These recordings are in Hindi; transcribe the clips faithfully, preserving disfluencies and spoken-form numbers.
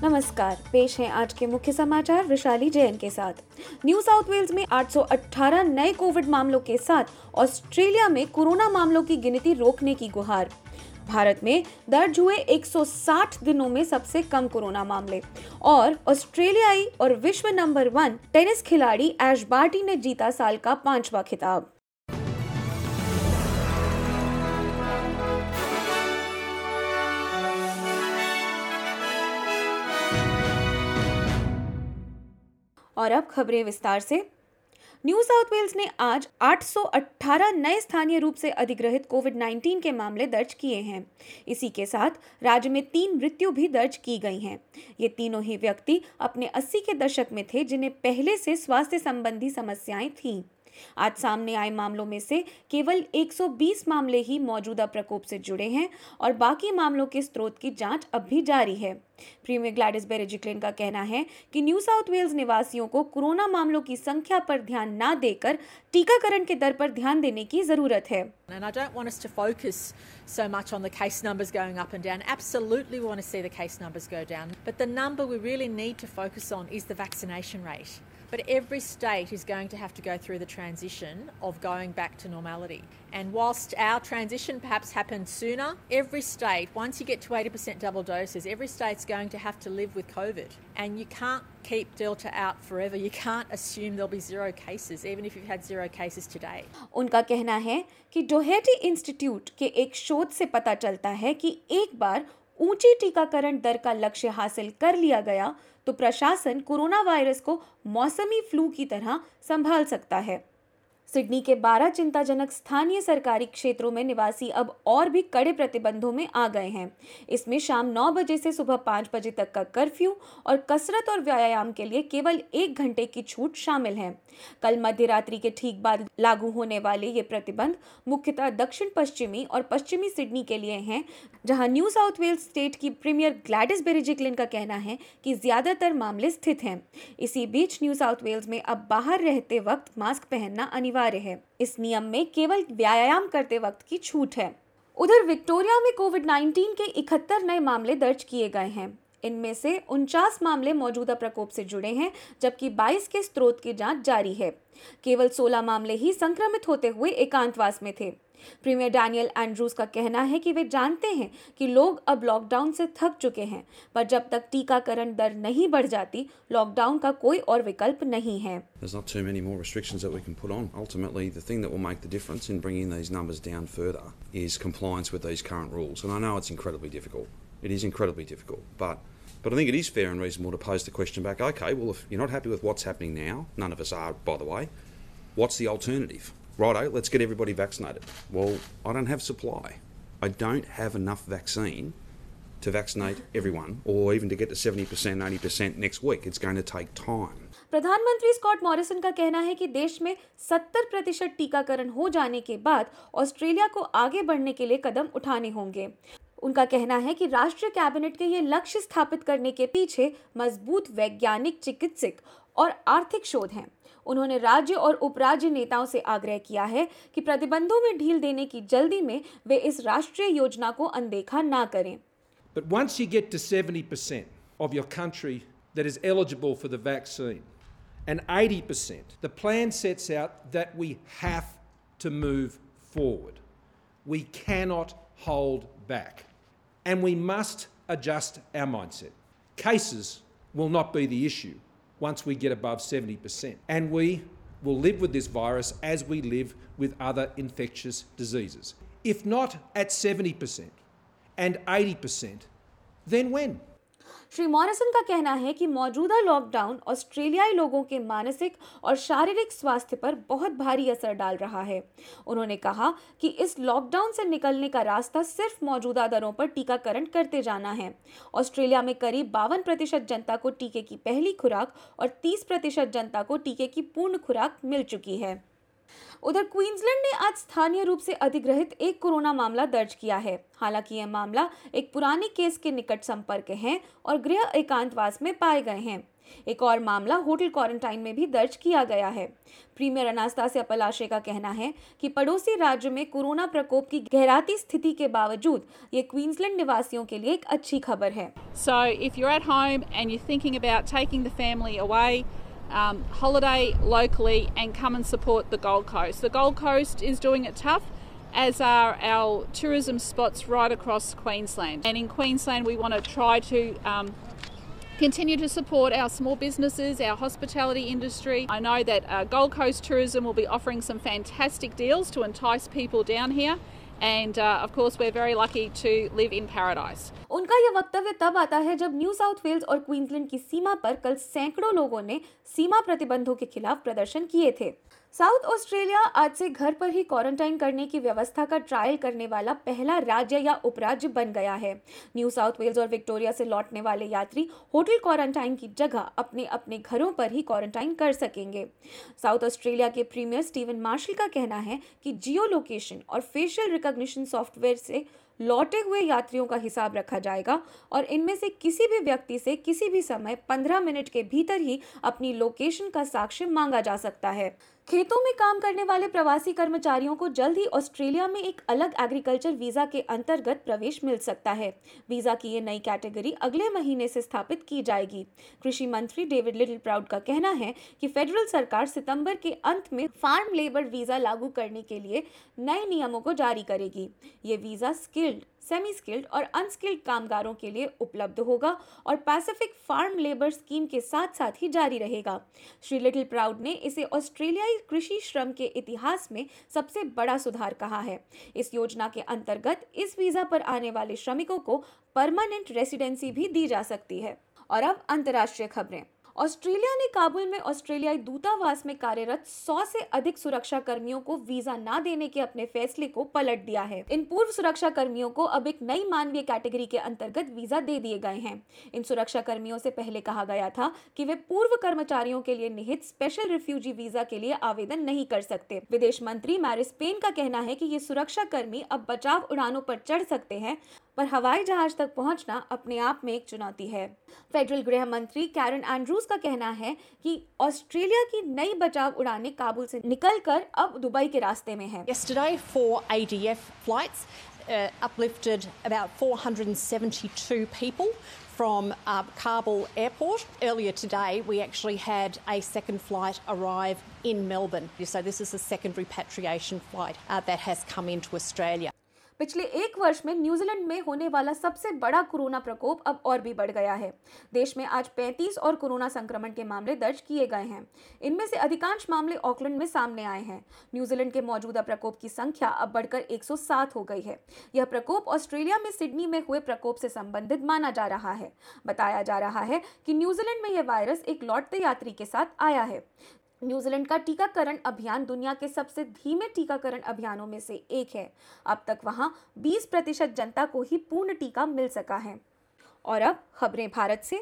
नमस्कार, पेश हैं आज के मुख्य समाचार वैशाली जैन के साथ। न्यू साउथ वेल्स में आठ सौ अठारह नए कोविड मामलों के साथ ऑस्ट्रेलिया में कोरोना मामलों की गिनती रोकने की गुहार। भारत में दर्ज हुए एक सौ साठ दिनों में सबसे कम कोरोना मामले और ऑस्ट्रेलियाई और विश्व नंबर वन टेनिस खिलाड़ी ऐश बार्टी ने जीता साल का पांचवा खिताब। और अब खबरें विस्तार से। न्यू साउथ वेल्स ने आज आठ सौ अठारह नए स्थानीय रूप से अधिग्रहित कोविड उन्नीस के मामले दर्ज किए हैं। इसी के साथ राज्य में तीन मृत्यु भी दर्ज की गई हैं। ये तीनों ही व्यक्ति अपने अस्सी के दशक में थे, जिन्हें पहले से स्वास्थ्य संबंधी समस्याएं थीं। आज सामने आए मामलों में से केवल एक सौ बीस मामले ही मौजूदा प्रकोप से जुड़े हैं और बाकी मामलों के स्रोत की जांच अब भी जारी है। प्रीमियर ग्लैडिस बेरिजिक्लिन का कहना है कि न्यू साउथ वेल्स निवासियों को कोरोना मामलों की संख्या पर ध्यान न देकर टीकाकरण के दर पर ध्यान देने की जरूरत है। And I don't want us to focus so much on the case numbers going up and down. Absolutely we want to see the case numbers go down. But the number we really need to focus on is the vaccination rate. But every state is going to have to go through the transition of going back to normality. And whilst our transition perhaps happens sooner, every state, once you get to eighty percent double doses, every state's going to have to live with COVID. And you can't keep Delta out forever. You can't assume there'll be zero cases, even if you've had zero cases today. उनका कहना है कि डोहेटी इंस्टीट्यूट के एक शोध से पता चलता है कि एक बार ऊंची टीकाकरण दर का लक्ष्य हासिल कर लिया गया तो प्रशासन कोरोना वायरस को मौसमी फ्लू की तरह संभाल सकता है। सिडनी के बारह चिंताजनक स्थानीय सरकारी क्षेत्रों में निवासी अब और भी कड़े प्रतिबंधों में आ गए हैं। इसमें शाम नौ बजे से सुबह पाँच बजे तक का कर्फ्यू और कसरत और व्यायाम के लिए केवल एक घंटे की छूट शामिल है। कल मध्य रात्रि के ठीक बाद लागू होने वाले ये प्रतिबंध मुख्यतः दक्षिण पश्चिमी और पश्चिमी सिडनी के लिए हैं, जहां न्यू साउथ वेल्स स्टेट की प्रीमियर ग्लैडिस बेरिजिक्लिन का कहना है कि ज्यादातर मामले स्थित हैं। इसी बीच न्यू साउथ वेल्स में अब बाहर रहते वक्त मास्क पहनना अनिवार्य है। इस नियम में केवल व्यायाम करते वक्त की छूट है। उधर विक्टोरिया में कोविड उन्नीस के इकहत्तर नए मामले दर्ज किए गए हैं। इनमें से उनचास मामले मौजूदा प्रकोप से जुड़े हैं, जबकि बाईस के स्रोत की जांच जारी है। केवल सोलह मामले ही संक्रमित होते हुए एकांतवास में थे। प्रीमियर डैनियल एंड्रूज का कहना है कि वे जानते हैं कि लोग अब लॉकडाउन से थक चुके हैं, पर जब तक टीकाकरण दर नहीं बढ़ जाती, लॉकडाउन का कोई और विकल्प नहीं है। There's not too many more restrictions that we can put on. Ultimately, the thing that will make the difference in bringing these numbers down further is compliance with these current rules. And I know it's incredibly difficult. It is incredibly difficult, but but I think it is fair and reasonable to pose the question back. Okay, well, if you're not happy with what's happening now, none of us are, by the way. What's the alternative? Righto, let's get everybody vaccinated. Well, I don't have supply. I don't have enough vaccine to vaccinate everyone, or even to get to seventy percent, eighty percent next week. It's going to take time. प्रधानमंत्री स्कॉट मॉरिसन का कहना है कि देश में सत्तर प्रतिशत टीकाकरण हो जाने के बाद ऑस्ट्रेलिया को आगे बढ़ने के लिए कदम उठाने होंगे। उनका कहना है कि राष्ट्रीय कैबिनेट के ये लक्ष्य स्थापित करने के पीछे मजबूत वैज्ञानिक, चिकित्सक और आर्थिक शोध हैं। उन्होंने राज्य और उपराज्य नेताओं से आग्रह किया है कि प्रतिबंधों में ढील देने की जल्दी में वे इस राष्ट्रीय योजना को अनदेखा ना करें। But once you get to seventy percent of your country that is eligible for the vaccine and eighty percent, the plan sets out that we have to move forward. We cannot hold back. And we must adjust our mindset. Cases will not be the issue once we get above seventy percent. And we will live with this virus as we live with other infectious diseases. If not at seventy percent and eighty percent, then when? Shri Morrison का कहना है कि मौजूदा लॉकडाउन ऑस्ट्रेलियाई लोगों के मानसिक और शारीरिक स्वास्थ्य पर बहुत भारी असर डाल रहा है। उन्होंने कहा कि इस लॉकडाउन से निकलने का रास्ता सिर्फ मौजूदा दरों पर टीकाकरण करते जाना है। ऑस्ट्रेलिया में करीब बावन प्रतिशत जनता को टीके की पहली खुराक और तीस प्रतिशत जनता को टीके की पूर्ण खुराक मिल चुकी है। उधर क्वींसलैंड ने आज स्थानीय रूप से अधिग्रहित एक कोरोना मामला दर्ज किया है। हालांकि यह मामला एक पुराने केस के निकट संपर्क है और गृह एकांतवास में पाए गए हैं। एक और मामला होटल क्वारंटाइन में भी दर्ज किया गया है। प्रीमियर अनास्तासिया पलाशे का कहना है कि पड़ोसी राज्य में कोरोना प्रकोप की गहराती स्थिति के बावजूद ये क्वींसलैंड निवासियों के लिए एक अच्छी खबर है। So if you're at home and you're thinking about taking the family away, um, holiday locally and come and support the Gold Coast. The Gold Coast is doing it tough, as are our tourism spots right across Queensland. And in Queensland, we want to try to um, continue to support our small businesses, our hospitality industry. I know that uh, Gold Coast Tourism will be offering some fantastic deals to entice people down here. And uh, of course, we're very lucky to live in paradise. उनका यह वक्तव्य तब आता है जब न्यू साउथ वेल्स और क्वींसलैंड की सीमा पर कल सैकड़ों लोगों ने सीमा प्रतिबंधों के खिलाफ प्रदर्शन किए थे। साउथ ऑस्ट्रेलिया आज से घर पर ही क्वारंटाइन करने की व्यवस्था का ट्रायल करने वाला पहला राज्य या उपराज्य बन गया है। न्यू साउथ वेल्स और विक्टोरिया से लौटने वाले यात्री होटल क्वारंटाइन की जगह अपने अपने घरों पर ही क्वारंटाइन कर सकेंगे। साउथ ऑस्ट्रेलिया के प्रीमियर स्टीवन मार्शल का कहना है कि जियो लोकेशन और फेशियल रिकॉग्निशन सॉफ्टवेयर से लौटे हुए यात्रियों का हिसाब रखा जाएगा और इनमें से किसी भी व्यक्ति से किसी भी समय पंद्रह मिनट के भीतर ही अपनी लोकेशन का साक्ष्य मांगा जा सकता है। खेतों में काम करने वाले प्रवासी कर्मचारियों को जल्द ही ऑस्ट्रेलिया में एक अलग एग्रीकल्चर वीजा के अंतर्गत प्रवेश मिल सकता है। वीजा की ये नई कैटेगरी अगले महीने से स्थापित की जाएगी। कृषि मंत्री डेविड लिटिल प्राउड का कहना है कि फेडरल सरकार सितंबर के अंत में फार्म लेबर वीजा लागू करने के लिए नए नियमों को जारी करेगी। ये वीजा स्किल्ड, सेमी स्किल्ड और अनस्किल्ड कामगारों के लिए उपलब्ध होगा और पैसिफिक फार्म लेबर स्कीम के साथ साथ ही जारी रहेगा। श्री लिटिल प्राउड ने इसे ऑस्ट्रेलियाई कृषि श्रम के इतिहास में सबसे बड़ा सुधार कहा है। इस योजना के अंतर्गत इस वीजा पर आने वाले श्रमिकों को परमानेंट रेसिडेंसी भी दी जा सकती है। और अब अंतर्राष्ट्रीय खबरें। ऑस्ट्रेलिया ने काबुल में ऑस्ट्रेलियाई दूतावास में कार्यरत सौ से अधिक सुरक्षा कर्मियों को वीजा न देने के अपने फैसले को पलट दिया है। इन पूर्व सुरक्षा कर्मियों को अब एक नई मानवीय कैटेगरी के अंतर्गत वीजा दे दिए गए हैं। इन सुरक्षा कर्मियों से पहले कहा गया था कि वे पूर्व कर्मचारियों के लिए निहित स्पेशल रिफ्यूजी वीजा के लिए आवेदन नहीं कर सकते। विदेश मंत्री मैरिस पेन का कहना है कि ये सुरक्षा कर्मी अब बचाव उड़ानों पर चढ़ सकते हैं, पर हवाई जहाज तक पहुंचना अपने आप में एक चुनौती है। फेडरल गृह मंत्री कैरन एंड्रूज का कहना है कि ऑस्ट्रेलिया की नई बचाव उड़ानें काबुल से निकलकर अब दुबई के रास्ते में हैं। Yesterday, four A D F flights uh, uplifted about four hundred seventy-two people from uh, Kabul airport. Earlier today, we actually had a second flight arrive in Melbourne. So this is the second repatriation flight uh, that has come into Australia. पिछले एक वर्ष में न्यूजीलैंड में होने वाला सबसे बड़ा कोरोना प्रकोप अब और भी बढ़ गया है। देश में आज पैंतीस और कोरोना संक्रमण के मामले दर्ज किए गए हैं। इनमें से अधिकांश मामले ऑकलैंड में सामने आए हैं। न्यूजीलैंड के मौजूदा प्रकोप की संख्या अब बढ़कर एक सौ सात हो गई है। यह प्रकोप ऑस्ट्रेलिया में सिडनी में हुए प्रकोप से संबंधित माना जा रहा है। बताया जा रहा है कि न्यूजीलैंड में यह वायरस एक लौटते यात्री के साथ आया है। न्यूजीलैंड का टीकाकरण अभियान दुनिया के सबसे धीमे टीकाकरण अभियानों में से एक है। अब तक वहां बीस प्रतिशत जनता को ही पूर्ण टीका मिल सका है। और अब खबरें भारत से।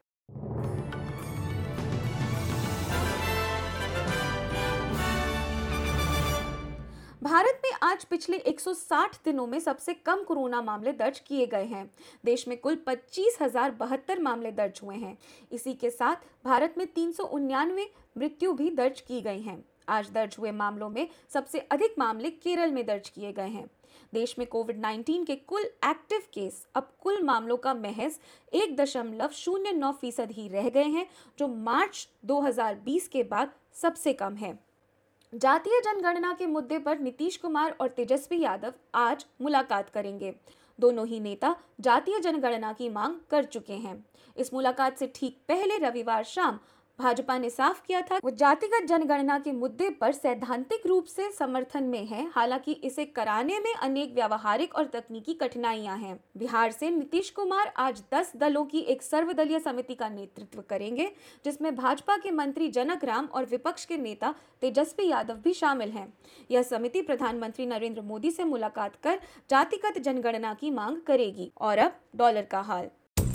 भारत में आज पिछले एक सौ साठ दिनों में सबसे कम कोरोना मामले दर्ज किए गए हैं। देश में कुल पच्चीस हजार बहत्तर मामले दर्ज हुए हैं। इसी के साथ भारत में तीन सौ उन्यानवे मृत्यु भी दर्ज की गई हैं। आज दर्ज हुए मामलों में सबसे अधिक मामले केरल में दर्ज किए गए हैं। देश में कोविड नाइन्टीन के कुल एक्टिव केस अब कुल मामलों का महज एक दशमलव शून्य नौ फीसद ही रह गए हैं, जो मार्च दो हजार बीस के बाद सबसे कम है। जातीय जनगणना के मुद्दे पर नीतीश कुमार और तेजस्वी यादव आज मुलाकात करेंगे। दोनों ही नेता जातीय जनगणना की मांग कर चुके हैं। इस मुलाकात से ठीक पहले रविवार शाम भाजपा ने साफ किया था वो जातिगत जनगणना के मुद्दे पर सैद्धांतिक रूप से समर्थन में है, हालांकि इसे कराने में अनेक व्यावहारिक और तकनीकी कठिनाइयां हैं। बिहार से नीतीश कुमार आज दस दलों की एक सर्वदलीय समिति का नेतृत्व करेंगे, जिसमें भाजपा के मंत्री जनक राम और विपक्ष के नेता तेजस्वी यादव भी शामिल हैं। यह समिति प्रधानमंत्री नरेंद्र मोदी से मुलाकात कर जातिगत जनगणना की मांग करेगी। और अब डॉलर का हाल।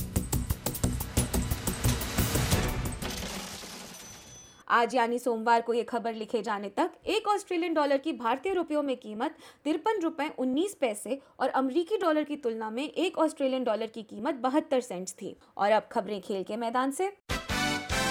आज यानी सोमवार को ये खबर लिखे जाने तक एक ऑस्ट्रेलियन डॉलर की भारतीय रुपयों में कीमत तिरपन रुपए उन्नीस पैसे और अमेरिकी डॉलर की तुलना में एक ऑस्ट्रेलियन डॉलर की कीमत बहत्तर सेंट्स थी। और अब खबरें खेल के मैदान से।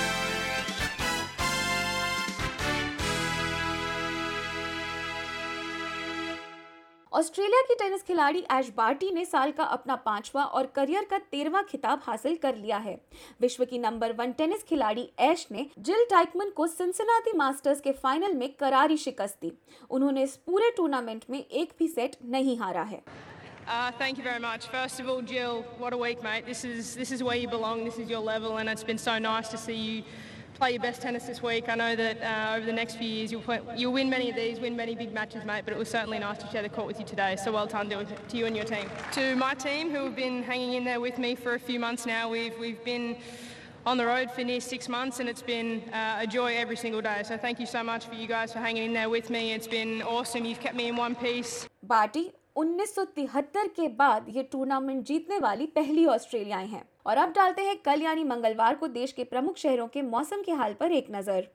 ऑस्ट्रेलिया की टेनिस खिलाड़ी ऐश बार्टी ने साल का अपना पांचवा और करियर का तेरहवां खिताब हासिल कर लिया है। विश्व की नंबर वन टेनिस खिलाड़ी ऐश ने जिल टाइकमन को सिंसिनाटी मास्टर्स के फाइनल में करारी शिकस्त दी। उन्होंने इस पूरे टूर्नामेंट में एक भी सेट नहीं हारा है। Uh, thank you very much. First of all, Jill, what a week, mate. This is this is where you belong. This is your level, and it's been so nice to see you play your best tennis this week. I know that uh, over the next few years you'll play, you'll win many of these, win many big matches, mate. But it was certainly nice to share the court with you today. So well done to, to you and your team. To my team, who have been hanging in there with me for a few months now, we've we've been on the road for near six months, and it's been uh, a joy every single day. So thank you so much for you guys for hanging in there with me. It's been awesome. You've kept me in one piece. बाटी उन्नीस सौ तिहत्तर के बाद ये टूर्नामेंट जीतने वाली पहली ऑस्ट्रेलियाई हैं। और अब डालते हैं कल यानी मंगलवार को देश के प्रमुख शहरों के मौसम के हाल पर एक नजर।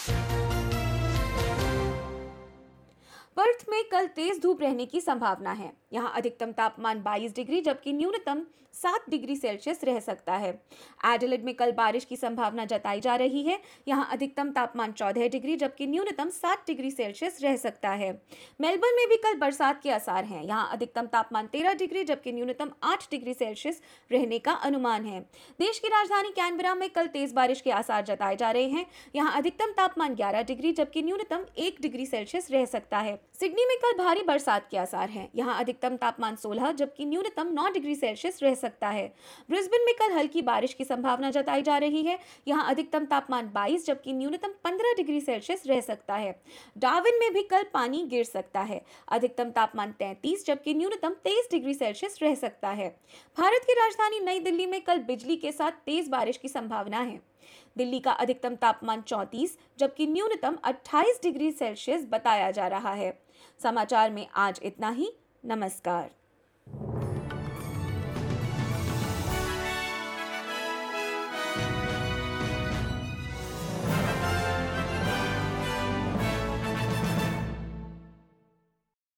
पर्थ में कल तेज धूप रहने की संभावना है। यहां अधिकतम तापमान बाईस डिग्री जबकि न्यूनतम सात डिग्री सेल्सियस रह सकता है। एडिलेड में कल बारिश की संभावना जताई जा रही है। यहां अधिकतम तापमान चौदह डिग्री जबकि न्यूनतम सात डिग्री सेल्सियस रह सकता है। मेलबर्न में भी कल बरसात के आसार हैं। यहां अधिकतम तापमान तेरह डिग्री जबकि न्यूनतम आठ डिग्री सेल्सियस रहने का अनुमान है। देश की राजधानी कैनबरा में कल तेज बारिश के आसार जताए जा रहे हैं। यहां अधिकतम तापमान ग्यारह डिग्री जबकि न्यूनतम एक डिग्री सेल्सियस रह सकता है। सिडनी में कल भारी बरसात के आसार हैं। यहां अधिकतम तापमान सोलह जबकि न्यूनतम नौ डिग्री सेल्सियस रह सकता है। ब्रिस्बेन में कल हल्की बारिश की संभावना जताई जा रही है। यहां अधिकतम तापमान बाईस जबकि न्यूनतम पंद्रह डिग्री सेल्सियस रह सकता है। डार्विन में भी कल पानी गिर सकता है। अधिकतम तापमान तैंतीस जबकि न्यूनतम तेईस डिग्री सेल्सियस रह सकता है। भारत की राजधानी नई दिल्ली में कल बिजली के साथ तेज बारिश की संभावना है। दिल्ली का अधिकतम तापमान चौंतीस जबकि न्यूनतम अट्ठाईस डिग्री सेल्सियस बताया जा रहा है। समाचार में आज इतना ही। नमस्कार।